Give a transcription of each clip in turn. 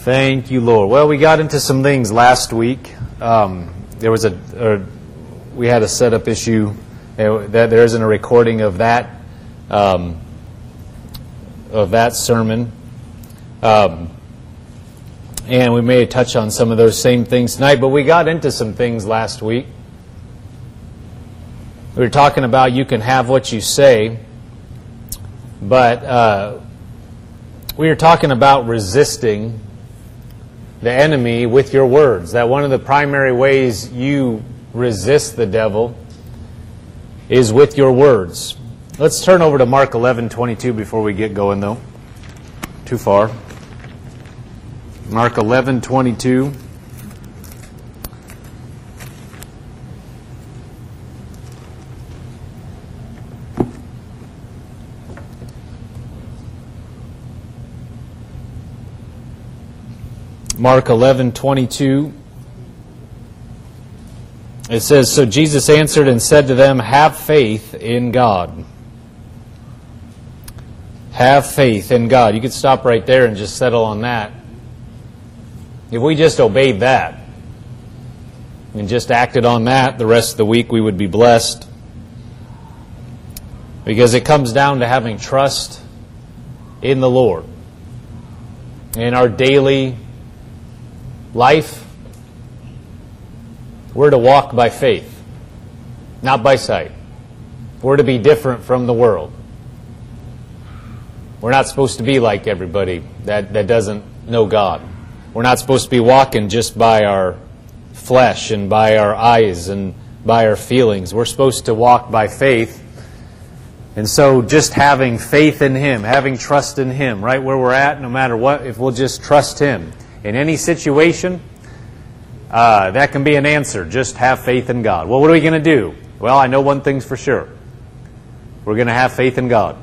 Thank you, Lord. Well, we got into some things last week. We had a setup issue. That there isn't a recording of that sermon, and we may touch on some of those same things tonight. But we got into some things last week. We were talking about you can have what you say, but we were talking about resisting the enemy with your words. That one of the primary ways you resist the devil is with your words. Let's turn over to Mark 11:22 before we get going, though. Too far. Mark 11:22. Mark 11:22. It says, "So Jesus answered and said to them, 'Have faith in God.'" Have faith in God. You could stop right there and just settle on that. If we just obeyed that and just acted on that the rest of the week, we would be blessed. Because it comes down to having trust in the Lord. In our daily life, we're to walk by faith, not by sight. We're to be different from the world. We're not supposed to be like everybody that doesn't know God. We're not supposed to be walking just by our flesh and by our eyes and by our feelings. We're supposed to walk by faith. And so just having faith in Him, having trust in Him, right where we're at, no matter what, if we'll just trust Him. In any situation, that can be an answer. Just have faith in God. Well, what are we going to do? Well, I know one thing's for sure. We're going to have faith in God.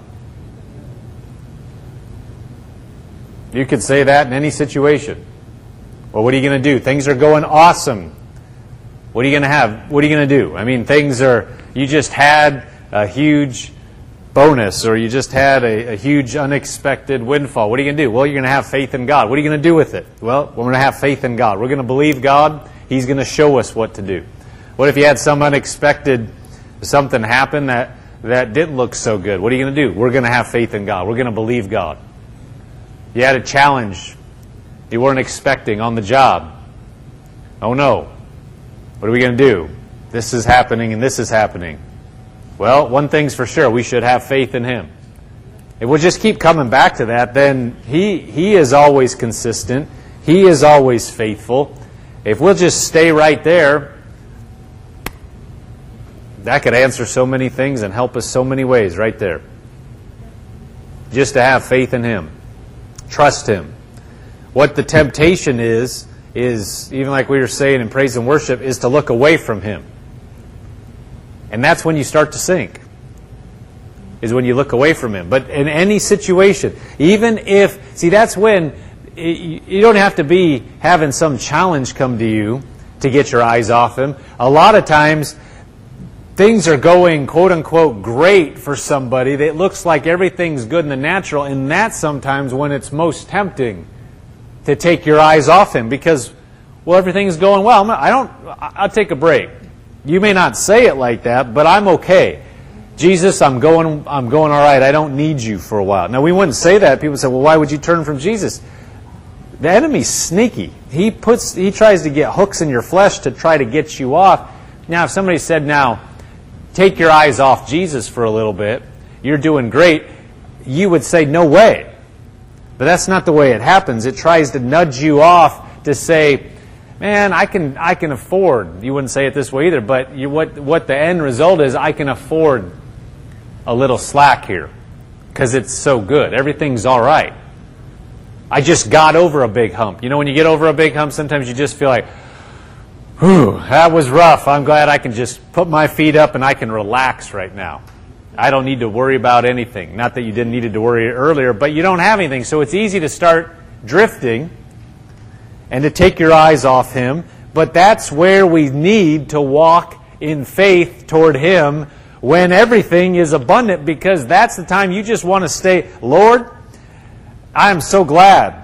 You could say that in any situation. Well, what are you going to do? Things are going awesome. What are you going to have? What are you going to do? I mean, you just had a huge bonus, or you just had a huge unexpected windfall. What are you going to do? Well, you're going to have faith in God. What are you going to do with it? Well, we're going to have faith in God. We're going to believe God. He's going to show us what to do. What if you had some unexpected something happen that didn't look so good? What are you going to do? We're going to have faith in God. We're going to believe God. You had a challenge you weren't expecting on the job. Oh no. What are we going to do? This is happening and this is happening. Well, one thing's for sure. We should have faith in Him. If we'll just keep coming back to that, then He is always consistent. He is always faithful. If we'll just stay right there, that could answer so many things and help us so many ways right there. Just to have faith in Him. Trust Him. What the temptation is, even like we were saying in praise and worship, is to look away from Him. And that's when you start to sink, is when you look away from Him. But in any situation, even if, that's when you don't have to be having some challenge come to you to get your eyes off Him. A lot of times, things are going, quote unquote, great for somebody. It looks like everything's good in the natural, and that's sometimes when it's most tempting to take your eyes off Him, because, well, everything's going well. I'll take a break. You may not say it like that, but I'm okay. Jesus, I'm going all right. I don't need you for a while. Now, we wouldn't say that. People say, well, why would you turn from Jesus? The enemy's sneaky. He tries to get hooks in your flesh to try to get you off. Now, if somebody said, now, take your eyes off Jesus for a little bit, you're doing great, you would say, no way. But that's not the way it happens. It tries to nudge you off to say, man, I can afford, you wouldn't say it this way either, but what the end result is, I can afford a little slack here because it's so good. Everything's all right. I just got over a big hump. You know, when you get over a big hump, sometimes you just feel like, whew, that was rough. I'm glad I can just put my feet up and I can relax right now. I don't need to worry about anything. Not that you didn't need to worry earlier, but you don't have anything. So it's easy to start drifting and to take your eyes off Him. But that's where we need to walk in faith toward Him when everything is abundant, because that's the time you just want to stay, Lord, I am so glad.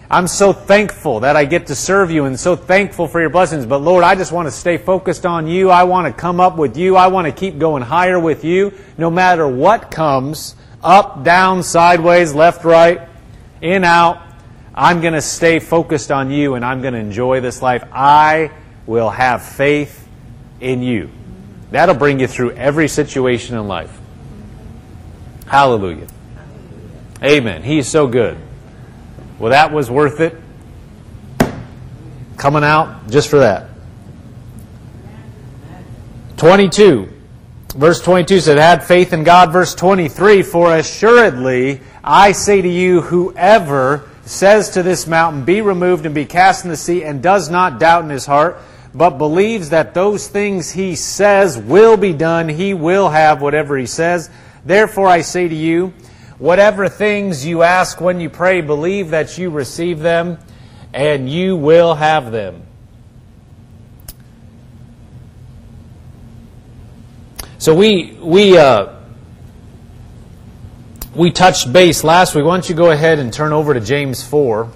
I'm so thankful that I get to serve you and so thankful for your blessings. But Lord, I just want to stay focused on you. I want to come up with you. I want to keep going higher with you. No matter what comes, up, down, sideways, left, right, in, out, I'm going to stay focused on you and I'm going to enjoy this life. I will have faith in you. That'll bring you through every situation in life. Hallelujah. Amen. He is so good. Well, that was worth it. Coming out just for that. 22. Verse 22 said, "Had faith in God." Verse 23, "For assuredly I say to you, whoever says to this mountain, 'Be removed and be cast in the sea,' and does not doubt in his heart, but believes that those things he says will be done, he will have whatever he says. Therefore I say to you, whatever things you ask when you pray, believe that you receive them, and you will have them." So we touched base last week. Why don't you go ahead and turn over to James 4.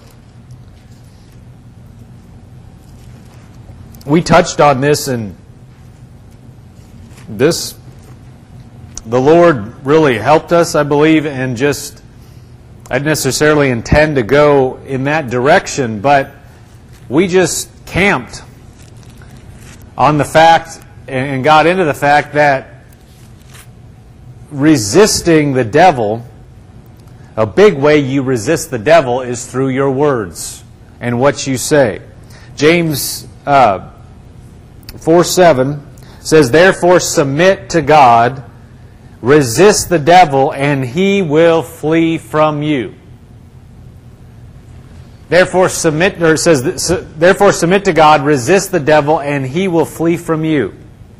We touched on this, and the Lord really helped us, I believe, and just, I didn't necessarily intend to go in that direction, but we just camped on the fact and got into the fact that resisting the devil, a big way you resist the devil is through your words and what you say. James 4:7 says, "Therefore submit to God, resist the devil, and he will flee from you." Therefore submit to God, resist the devil, and he will flee from you.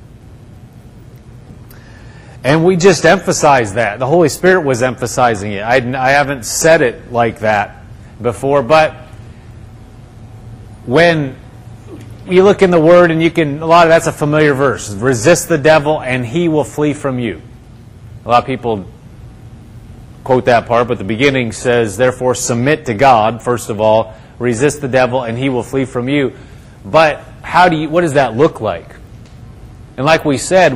And we just emphasized that. The Holy Spirit was emphasizing it. I haven't said it like that before, but when you look in the Word, and a lot of that's a familiar verse. Resist the devil, and he will flee from you. A lot of people quote that part, but the beginning says, "Therefore submit to God," first of all, resist the devil, and he will flee from you. But what does that look like? And like we said,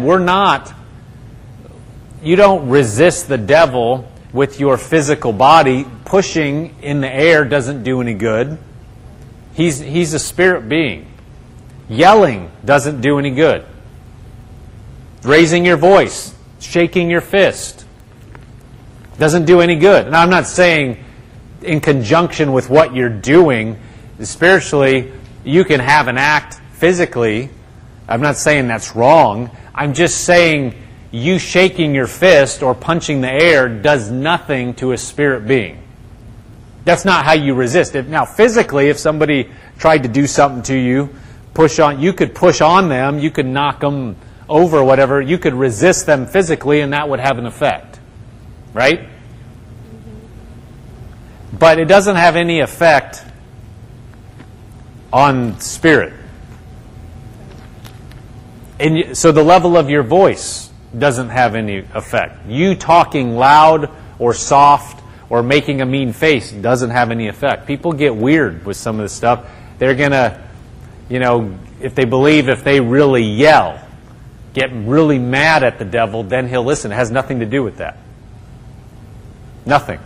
you don't resist the devil with your physical body. Pushing in the air doesn't do any good. He's a spirit being. Yelling doesn't do any good. Raising your voice, shaking your fist, doesn't do any good. And I'm not saying in conjunction with what you're doing spiritually, you can have an act physically. I'm not saying that's wrong. I'm just saying you shaking your fist or punching the air does nothing to a spirit being. That's not how you resist it. Now, physically, if somebody tried to do something to you, you could push on them, you could knock them over, whatever. You could resist them physically, and that would have an effect. Right? But it doesn't have any effect on spirit. And so the level of your voice doesn't have any effect. You talking loud or soft or making a mean face doesn't have any effect. People get weird with some of this stuff. They're going to, if they really yell, get really mad at the devil, then he'll listen. It has nothing to do with that. Nothing.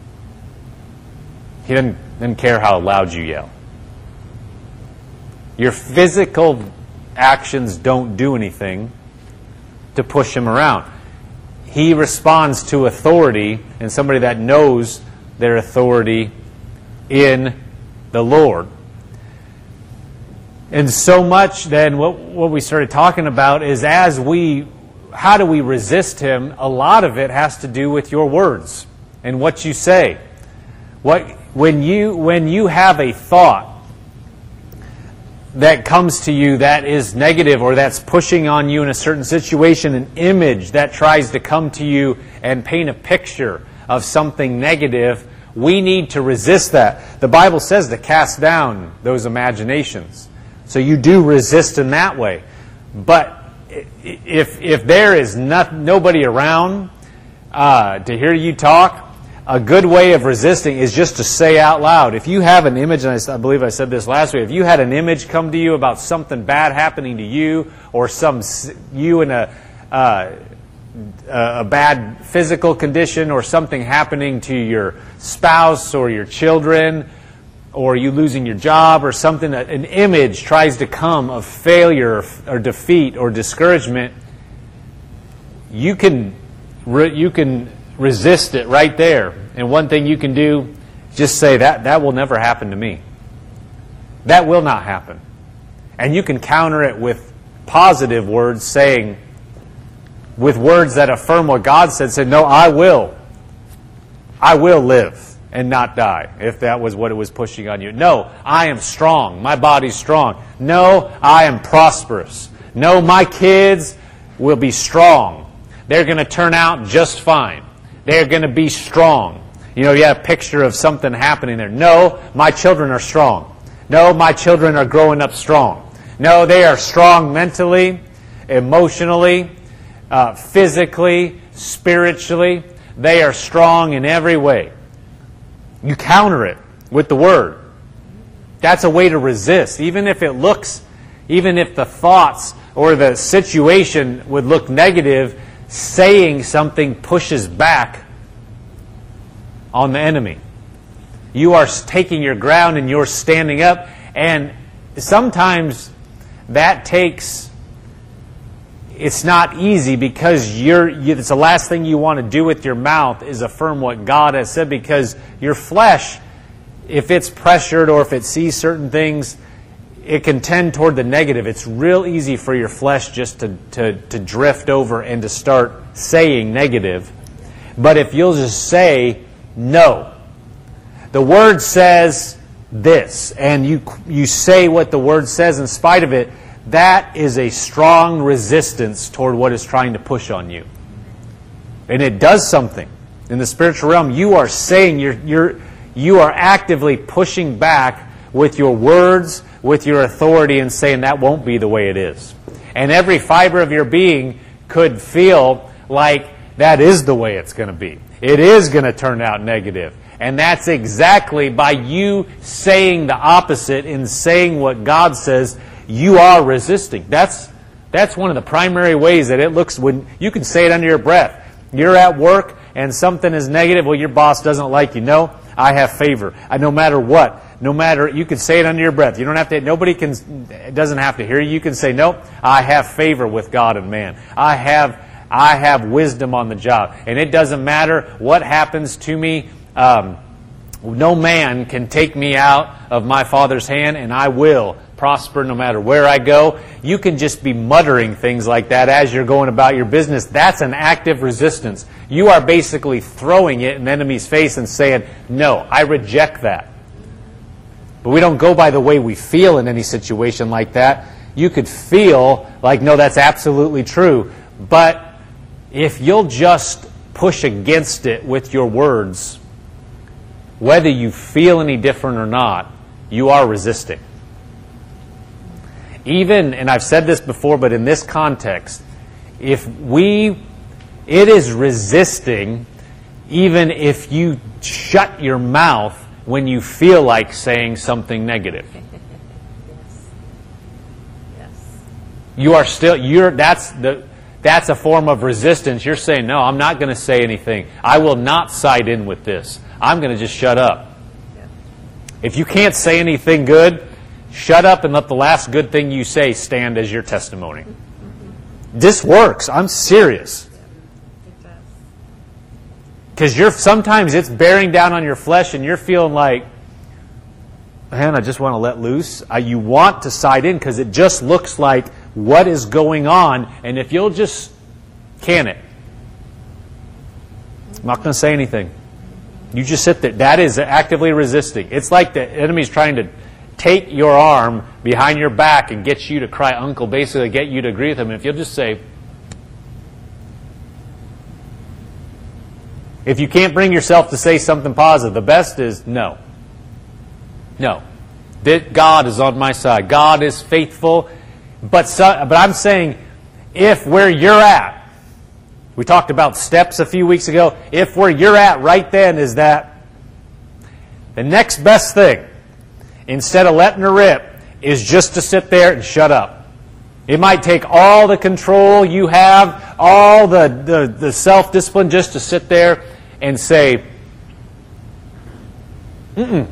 He doesn't care how loud you yell. Your physical actions don't do anything to push him around. He responds to authority, and somebody that knows their authority in the Lord. And so much then what we started talking about is how do we resist him? A lot of it has to do with your words and what you say. When you have a thought that comes to you that is negative or that's pushing on you in a certain situation, an image that tries to come to you and paint a picture of something negative, we need to resist that. The Bible says to cast down those imaginations. So you do resist in that way. But if there is nobody around to hear you talk, a good way of resisting is just to say out loud. If you have an image, and I believe I said this last week, if you had an image come to you about something bad happening to you, or you in a bad physical condition, or something happening to your spouse or your children, or you losing your job, or something, an image tries to come of failure or defeat or discouragement, you can resist it right there. And one thing you can do, just say, that will never happen to me. That will not happen. And you can counter it with positive words, saying, with words that affirm what God said, say, no, I will live and not die, if that was what it was pushing on you. No, I am strong. My body's strong. No, I am prosperous. No, my kids will be strong. They're going to turn out just fine. They're going to be strong. You have a picture of something happening there. No, my children are strong. No, my children are growing up strong. No, they are strong mentally, emotionally, physically, spiritually. They are strong in every way. You counter it with the Word. That's a way to resist. Even if the thoughts or the situation would look negative, saying something pushes back on the enemy. You are taking your ground and you're standing up. And sometimes that it's not easy, because it's the last thing you want to do with your mouth is affirm what God has said, because your flesh, if it's pressured or if it sees certain things, it can tend toward the negative. It's real easy for your flesh just to drift over and to start saying negative. But if you'll just say, no, the Word says this, and you say what the Word says in spite of it, that is a strong resistance toward what is trying to push on you. And it does something. In the spiritual realm, you are saying, you are actively pushing back with your words, with your authority, and saying that won't be the way it is. And every fiber of your being could feel like that is the way it's going to be. It is going to turn out negative. And that's exactly by you saying the opposite and saying what God says, you are resisting. That's one of the primary ways that it looks when you can say it under your breath. You're at work and something is negative. Well, your boss doesn't like you. No, I have favor. No matter what. You can say it under your breath. You don't have to. It doesn't have to hear you. You can say, no, I have favor with God and man. I have wisdom on the job. And it doesn't matter what happens to me. No man can take me out of my Father's hand, and I will prosper no matter where I go. You can just be muttering things like that as you're going about your business. That's an active resistance. You are basically throwing it in the enemy's face and saying, no, I reject that. But we don't go by the way we feel in any situation like that. You could feel like, no, that's absolutely true. But if you'll just push against it with your words, whether you feel any different or not, you are resisting. Even, and I've said this before, but in this context, it is resisting even if you shut your mouth when you feel like saying something negative. Yes. You are still, that's a form of resistance. You're saying, no, I'm not going to say anything. I will not side in with this. I'm going to just shut up. Yeah. If you can't say anything good, shut up and let the last good thing you say stand as your testimony. This works. I'm serious. It does. Because sometimes it's bearing down on your flesh and you're feeling like, man, I just want to let loose. You want to side in because it just looks like what is going on. And if you'll just can it. I'm not going to say anything. You just sit there. That is actively resisting. It's like the enemy's trying to take your arm behind your back and get you to cry uncle, basically get you to agree with him. And if you'll just say, if you can't bring yourself to say something positive, the best is no. No. That God is on my side. God is faithful. But I'm saying, if where you're at, We talked about steps a few weeks ago. If where you're at right then is that, the next best thing, instead of letting her rip, is just to sit there and shut up. It might take all the control you have, all the self-discipline, just to sit there and say, Now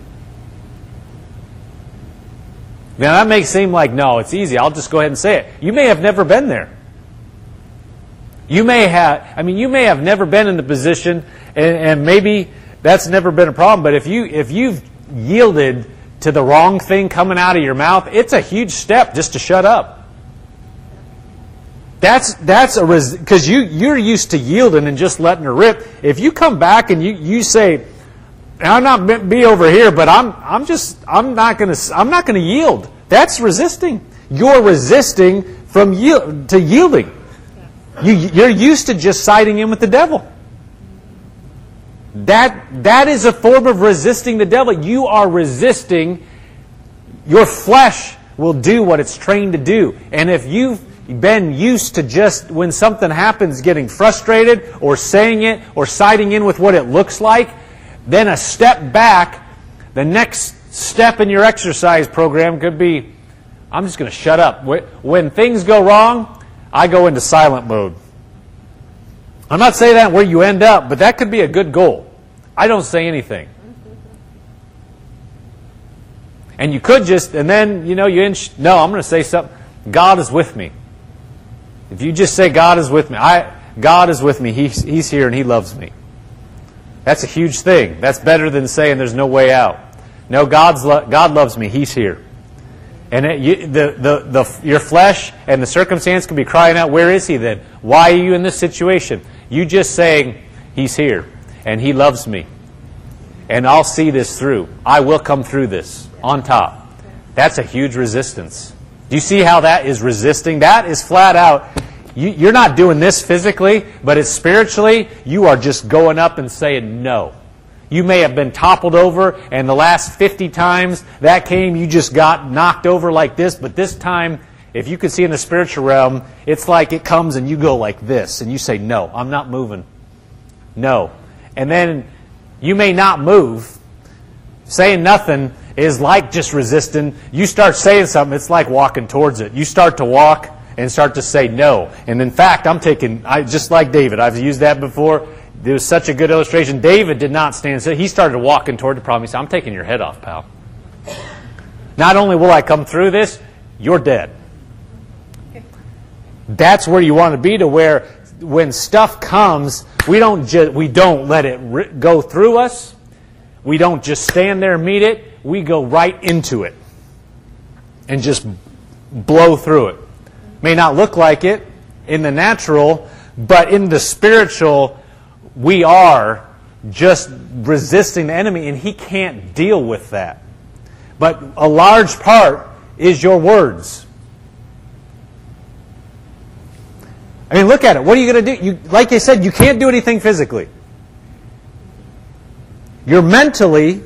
that may seem like, no, it's easy. I'll just go ahead and say it. You may have never been there. You may have never been in the position, and maybe that's never been a problem, but if you've yielded to the wrong thing coming out of your mouth, it's a huge step just to shut up. Because you're used to yielding and just letting her rip. If you come back and you say, I'm not meant to be over here, but I'm not going to yield. That's resisting. You're resisting to yielding. You're used to just siding in with the devil. That is a form of resisting the devil. You are resisting. Your flesh will do what it's trained to do. And if you've been used to just, when something happens, getting frustrated or saying it or siding in with what it looks like, then a step back, the next step in your exercise program could be, I'm just going to shut up. When things go wrong, I go into silent mode. I'm not saying that where you end up, but that could be a good goal. I don't say anything. And you could just, and then, no, I'm going to say something. God is with me. If you just say, God is with me, God is with me, He's here and He loves me. That's a huge thing. That's better than saying there's no way out. No, God loves me, He's here. And your flesh and the circumstance can be crying out, where is He then? Why are you in this situation? You just saying, He's here and He loves me. And I'll see this through. I will come through this on top. That's a huge resistance. Do you see how that is resisting? That is flat out. You're not doing this physically, but it's spiritually. You are just going up and saying no. You may have been toppled over, and the last 50 times that came, you just got knocked over like this. But this time, if you could see in the spiritual realm, it's like it comes and you go like this, and you say, no, I'm not moving. No. And then you may not move. Saying nothing is like just resisting. You start saying something, it's like walking towards it. You start to walk and start to say no. And in fact, just like David, I've used that before. It was such a good illustration. David did not stand still. He started walking toward the problem. He said, I'm taking your head off, pal. Not only will I come through this, you're dead. That's where you want to be, to where when stuff comes, we don't let it go through us. We don't just stand there and meet it. We go right into it and just blow through it. May not look like it in the natural, but in the spiritual, we are just resisting the enemy, and he can't deal with that. But a large part is your words. I mean, look at it. What are you going to do? Like I said, you can't do anything physically. You're mentally,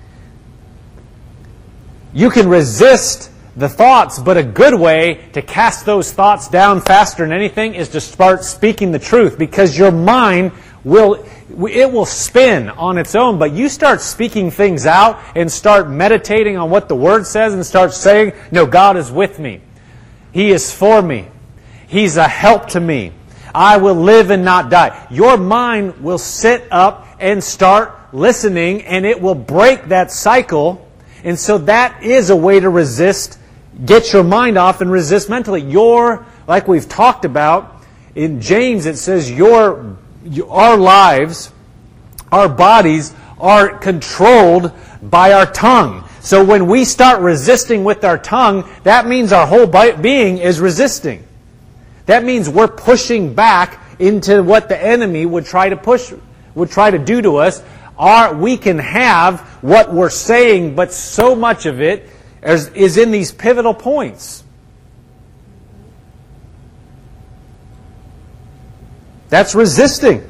you can resist the thoughts, but a good way to cast those thoughts down faster than anything is to start speaking the truth, because your mind will spin on its own, but you start speaking things out and start meditating on what the Word says and start saying, no, God is with me. He is for me. He's a help to me. I will live and not die. Your mind will sit up and start listening, and it will break that cycle. And so that is a way to resist, get your mind off and resist mentally. Like we've talked about, in James it says our lives, our bodies are controlled by our tongue. So when we start resisting with our tongue, that means our whole being is resisting. That means we're pushing back into what the enemy would try to do to us. We can have what we're saying, but so much of it is in these pivotal points. That's resisting.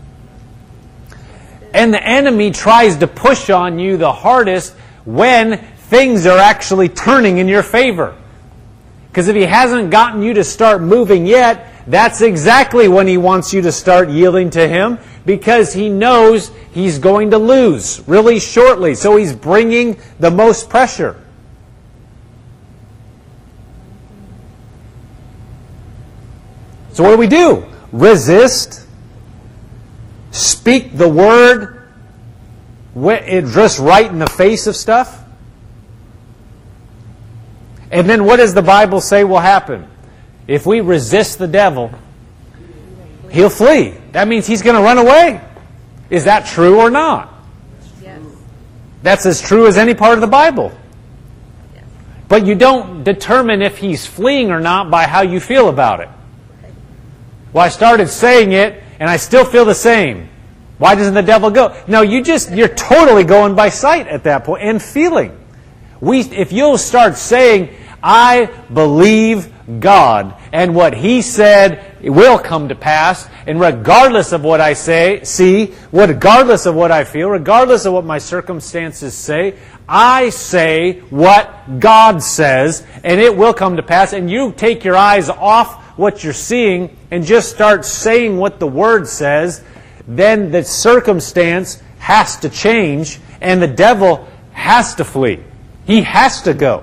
And the enemy tries to push on you the hardest when things are actually turning in your favor. Because if he hasn't gotten you to start moving yet, that's exactly when he wants you to start yielding to him, because he knows he's going to lose really shortly. So he's bringing the most pressure. So what do? Resist. Speak the word just right in the face of stuff. And then what does the Bible say will happen? If we resist the devil, he'll flee. That means he's going to run away. Is that true or not? Yes. That's as true as any part of the Bible. Yes. But you don't determine if he's fleeing or not by how you feel about it. Well, I started saying it, and I still feel the same. Why doesn't the devil go? No, you're totally going by sight at that point and feeling. If you'll start saying, I believe God, and what He said will come to pass, and regardless of what I regardless of what I feel, regardless of what my circumstances say, I say what God says, and it will come to pass, and you take your eyes off what you're seeing and just start saying what the Word says, then the circumstance has to change and the devil has to flee. He has to go.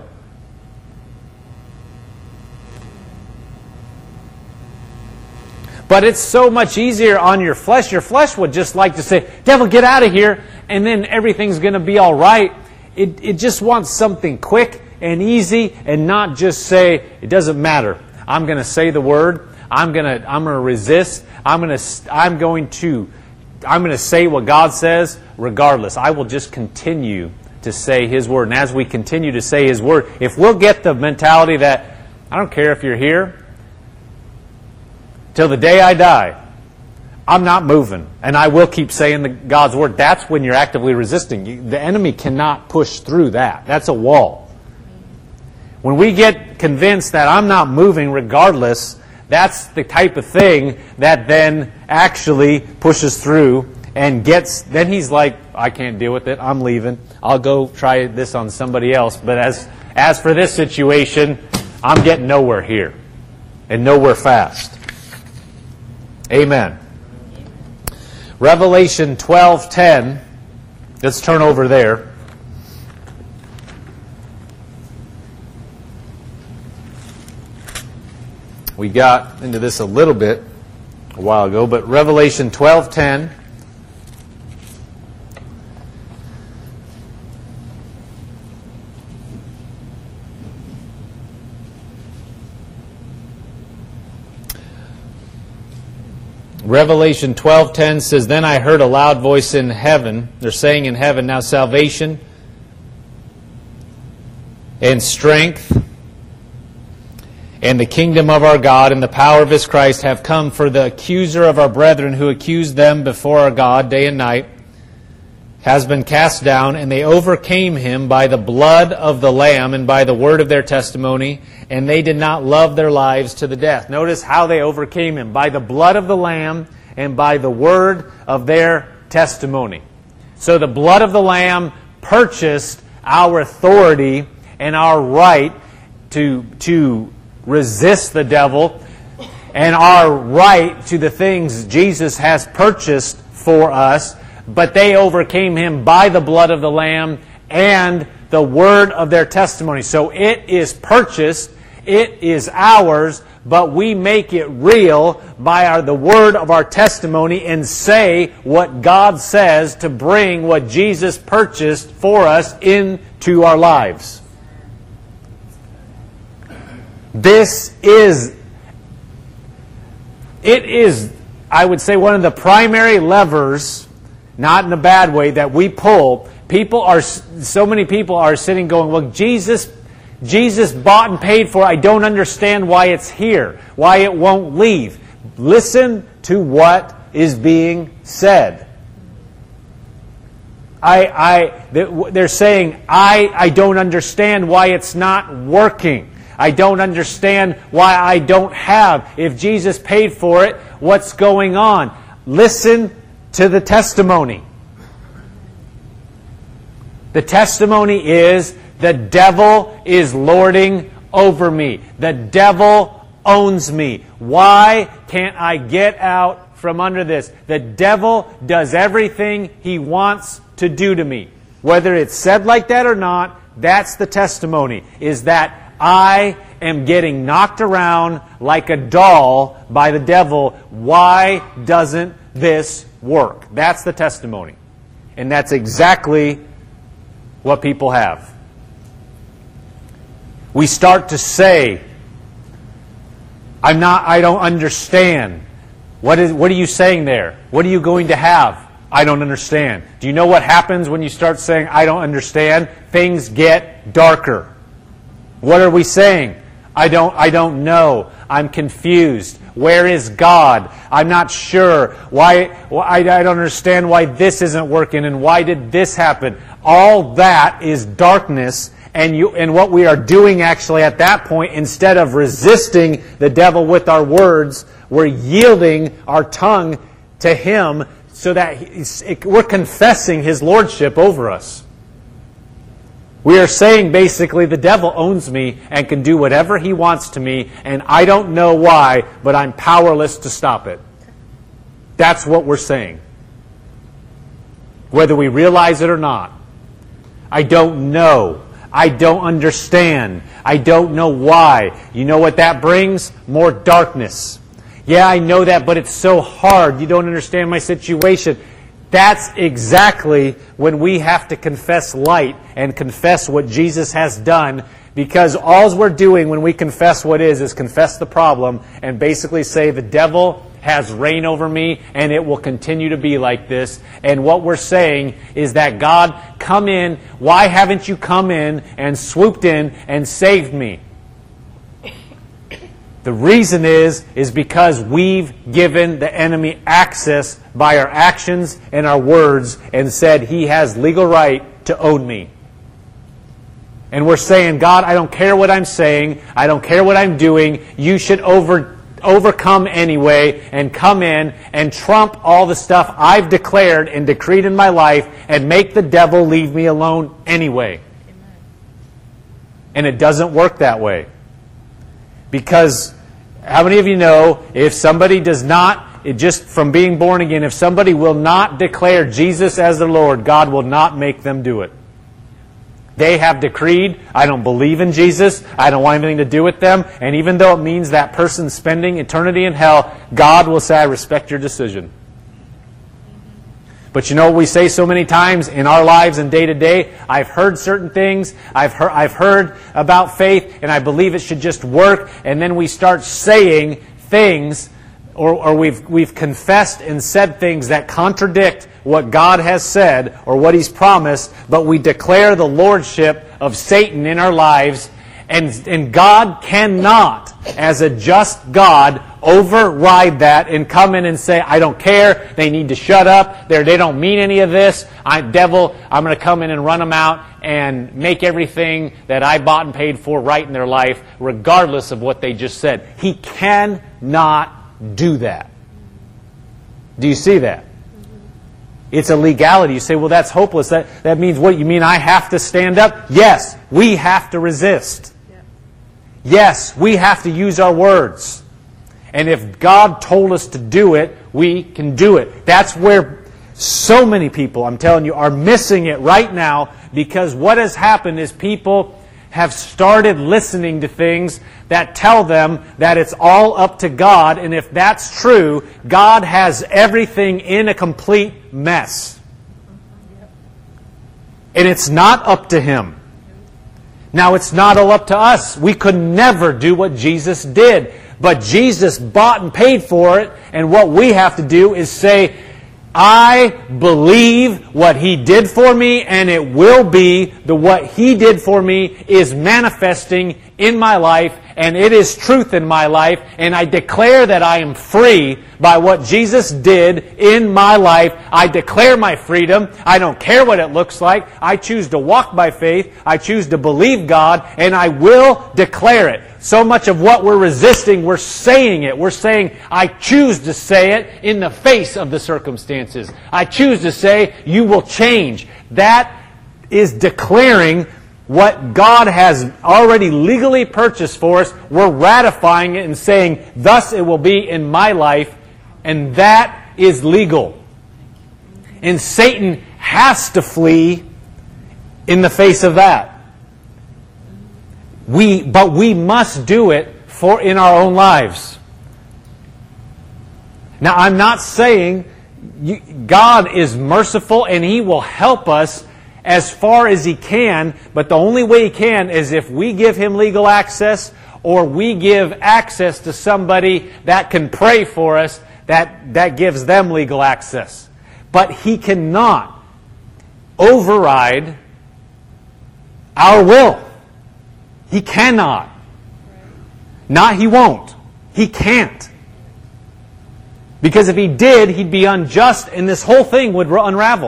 But it's so much easier on your flesh. Your flesh would just like to say, devil, get out of here, and then everything's going to be all right. It just wants something quick and easy and not just say, it doesn't matter. I'm going to say the word. I'm going to resist. I'm going to say what God says regardless. I will just continue to say His word. And as we continue to say His word, if we'll get the mentality that I don't care if you're here till the day I die, I'm not moving, and I will keep saying God's word. That's when you're actively resisting. The enemy cannot push through that. That's a wall. When we get convinced that I'm not moving regardless, that's the type of thing that then actually pushes through and then he's like, I can't deal with it. I'm leaving. I'll go try this on somebody else. But as for this situation, I'm getting nowhere here and nowhere fast. Amen. Revelation 12:10. Let's turn over there. We got into this a little bit a while ago, but Revelation 12:10. Revelation 12:10 says, Then I heard a loud voice in heaven. They're saying in heaven, now salvation and strength and the kingdom of our God and the power of His Christ have come, for the accuser of our brethren who accused them before our God day and night has been cast down, and they overcame him by the blood of the Lamb and by the word of their testimony, and they did not love their lives to the death. Notice how they overcame him. By the blood of the Lamb and by the word of their testimony. So the blood of the Lamb purchased our authority and our right to resist the devil, and our right to the things Jesus has purchased for us, but they overcame him by the blood of the Lamb and the word of their testimony. So it is purchased, it is ours, but we make it real by the word of our testimony and say what God says to bring what Jesus purchased for us into our lives. It is, I would say, one of the primary levers, not in a bad way, that we pull. So many people are sitting going, well, Jesus bought and paid for it. I don't understand why it's here, why it won't leave. Listen to what is being said. They're saying, I don't understand why it's not working. I don't understand why I don't have. If Jesus paid for it, what's going on? Listen to the testimony. The testimony is, the devil is lording over me. The devil owns me. Why can't I get out from under this? The devil does everything he wants to do to me. Whether it's said like that or not, that's the testimony, is that I am getting knocked around like a doll by the devil. Why doesn't this work? That's the testimony. And that's exactly what people have. We start to say, I don't understand. What are you saying there? What are you going to have? I don't understand. Do you know what happens when you start saying, I don't understand? Things get darker. What are we saying? I don't know. I'm confused. Where is God? I'm not sure. Why I don't understand why this isn't working and why did this happen? All that is darkness, and what we are doing actually at that point, instead of resisting the devil with our words, we're yielding our tongue to Him so that we're confessing His lordship over us. We are saying basically the devil owns me and can do whatever he wants to me, and I don't know why, but I'm powerless to stop it. That's what we're saying. Whether we realize it or not. I don't know. I don't understand. I don't know why. You know what that brings? More darkness. Yeah, I know that, but it's so hard. You don't understand my situation. That's exactly when we have to confess light and confess what Jesus has done, because all we're doing when we confess what is confess the problem and basically say the devil has reign over me and it will continue to be like this. And what we're saying is that God, come in. Why haven't you come in and swooped in and saved me? The reason is because we've given the enemy access by our actions and our words and said he has legal right to own me. And we're saying, God, I don't care what I'm saying. I don't care what I'm doing. You should overcome anyway and come in and trump all the stuff I've declared and decreed in my life and make the devil leave me alone anyway. And it doesn't work that way. Because how many of you know if somebody does not, just from being born again, if somebody will not declare Jesus as their Lord, God will not make them do it. They have decreed, I don't believe in Jesus, I don't want anything to do with them, and even though it means that person spending eternity in hell, God will say, I respect your decision. But you know what we say so many times in our lives and day to day? I've heard certain things, I've heard about faith, and I believe it should just work. And then we start saying things, or we've confessed and said things that contradict what God has said or what He's promised, but we declare the lordship of Satan in our lives, and God cannot, as a just God, override that and come in and say, I don't care, they need to shut up, they don't mean any of this, devil, I'm going to come in and run them out and make everything that I bought and paid for right in their life, regardless of what they just said. He cannot do that. Do you see that? It's a legality. You say, well, that's hopeless. That means what? You mean I have to stand up? Yes, we have to resist. Yes, we have to use our words. And if God told us to do it, we can do it. That's where so many people, I'm telling you, are missing it right now, because what has happened is people have started listening to things that tell them that it's all up to God, and if that's true, God has everything in a complete mess. And it's not up to Him. Now, it's not all up to us. We could never do what Jesus did. But Jesus bought and paid for it, and what we have to do is say, I believe what He did for me, and it will be what He did for me is manifesting in my life, and it is truth in my life, and I declare that I am free by what Jesus did in my life. I declare my freedom. I don't care what it looks like. I choose to walk by faith. I choose to believe God, and I will declare it. So much of what we're resisting, we're saying it. We're saying, I choose to say it in the face of the circumstances. I choose to say, you will change. That is declaring what God has already legally purchased for us, we're ratifying it and saying, thus it will be in my life, and that is legal. And Satan has to flee in the face of that. But we must do it in our own lives. Now, I'm not saying God is merciful and He will help us as far as He can, but the only way He can is if we give Him legal access, or we give access to somebody that can pray for us, that gives them legal access. But He cannot override our will. He cannot. Not He won't. He can't. Because if He did, He'd be unjust and this whole thing would unravel.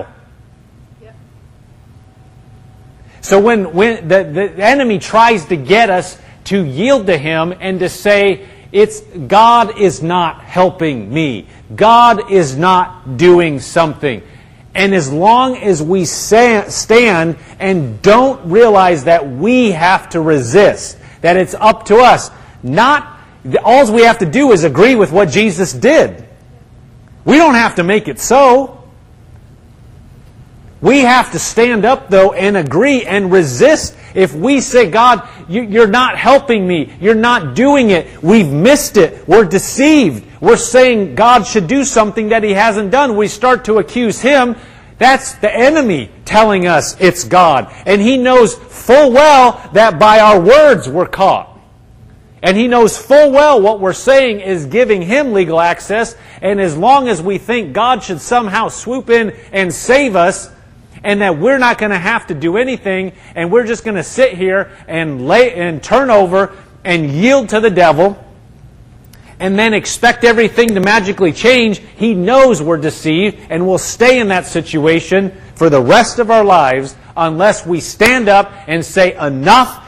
So when the enemy tries to get us to yield to him and to say, God is not helping me, God is not doing something. And as long as we stand and don't realize that we have to resist, that it's up to us, all we have to do is agree with what Jesus did. We don't have to make it so. We have to stand up, though, and agree and resist. If we say, God, you're not helping me, you're not doing it, we've missed it, we're deceived, we're saying God should do something that He hasn't done, we start to accuse Him. That's the enemy telling us it's God. And he knows full well that by our words we're caught. And he knows full well what we're saying is giving him legal access. And as long as we think God should somehow swoop in and save us, and that we're not going to have to do anything, and we're just going to sit here and turn over and yield to the devil, and then expect everything to magically change, he knows we're deceived, and we'll stay in that situation for the rest of our lives unless we stand up and say, enough,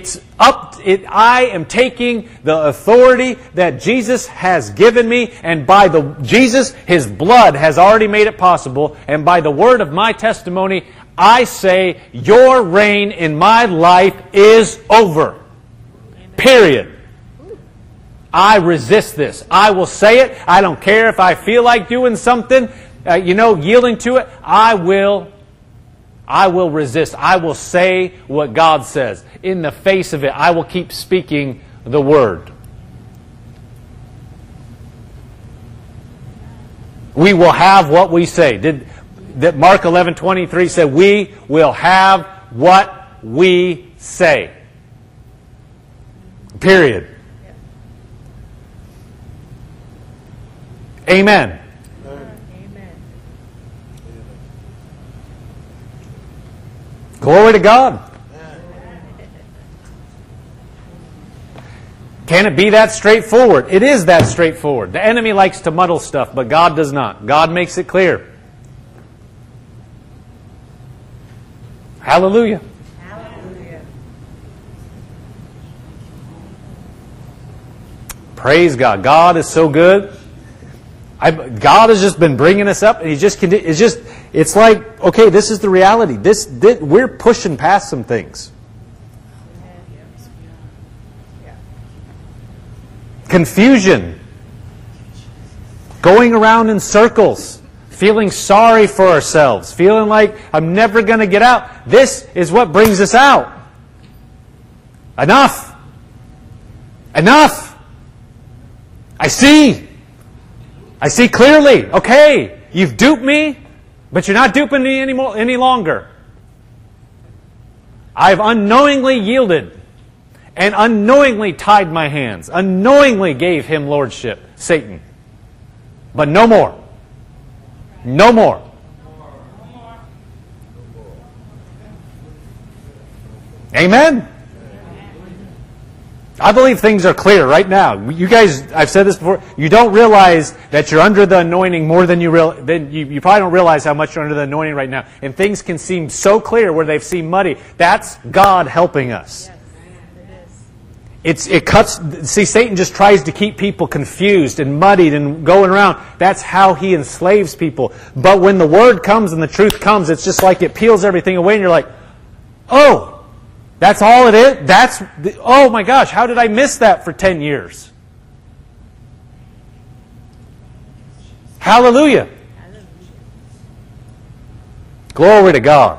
I am taking the authority that Jesus has given me, and by Jesus, His blood has already made it possible, and by the word of my testimony, I say, your reign in my life is over. Period. I resist this. I will say it. I don't care if I feel like doing something, yielding to it. I will resist. I will say what God says. In the face of it, I will keep speaking the Word. We will have what we say. That Mark 11:23 said, we will have what we say. Period. Amen. Glory to God. Can it be that straightforward? It is that straightforward. The enemy likes to muddle stuff, but God does not. God makes it clear. Hallelujah. Hallelujah. Praise God. God is so good. God has just been bringing us up, and it's like, okay, this is the reality. We're pushing past some things. Confusion. Going around in circles. Feeling sorry for ourselves. Feeling like I'm never going to get out. This is what brings us out. Enough. Enough. I see clearly. Okay, you've duped me, but you're not duping me any longer. I've unknowingly yielded and unknowingly tied my hands, unknowingly gave him lordship, Satan. But no more. No more. Amen? I believe things are clear right now. You guys, I've said this before, you don't realize that you're under the anointing more than you probably don't realize how much you're under the anointing right now. And things can seem so clear where they seem muddy. That's God helping us. See, Satan just tries to keep people confused and muddied and going around. That's how he enslaves people. But when the Word comes and the truth comes, it's just like it peels everything away and you're like, oh, That's all it is? Oh my gosh, how did I miss that for 10 years? Hallelujah. Glory to God.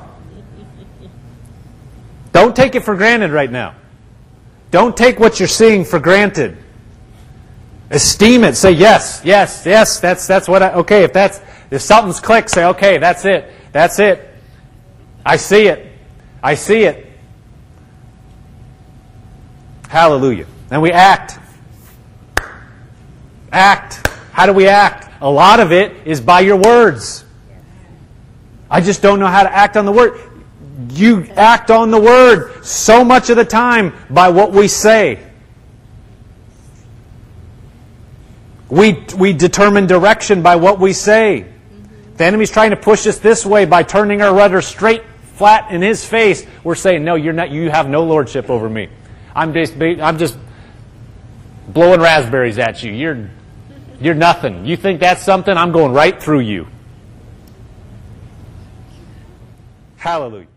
Don't take it for granted right now. Don't take what you're seeing for granted. Esteem it. Say yes, yes, yes. That's what okay. If something's clicked, say okay. That's it. That's it. I see it. I see it. Hallelujah. And we act. Act. How do we act? A lot of it is by your words. I just don't know how to act on the Word. You act on the Word so much of the time by what we say. We determine direction by what we say. The enemy's trying to push us this way by turning our rudder straight, flat in his face. We're saying, no, you're not. You have no lordship over me. I'm just blowing raspberries at you. You're nothing. You think that's something? I'm going right through you. Hallelujah.